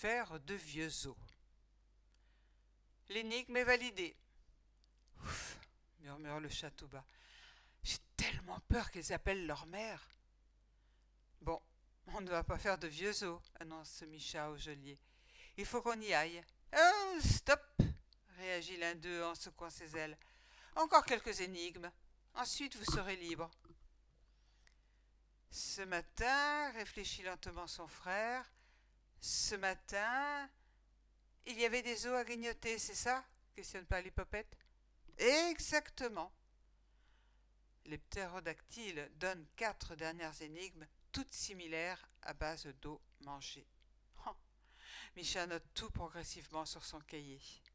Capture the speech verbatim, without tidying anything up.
faire de vieux os. L'énigme est validée. Ouf, murmure le chat tout bas. J'ai tellement peur qu'ils appellent leur mère. Bon, on ne va pas faire de vieux os, annonce Micha au geôlier. Il faut qu'on y aille. Oh, stop, réagit l'un d'eux en secouant ses ailes. Encore quelques énigmes. Ensuite, vous serez libre. Ce matin, réfléchit lentement son frère, ce matin, il y avait des os à grignoter, c'est ça? Questionne pas l'hypopète. Exactement. Les ptérodactyles donnent quatre dernières énigmes, toutes similaires à base d'os mangés. Oh, Micha note tout progressivement sur son cahier.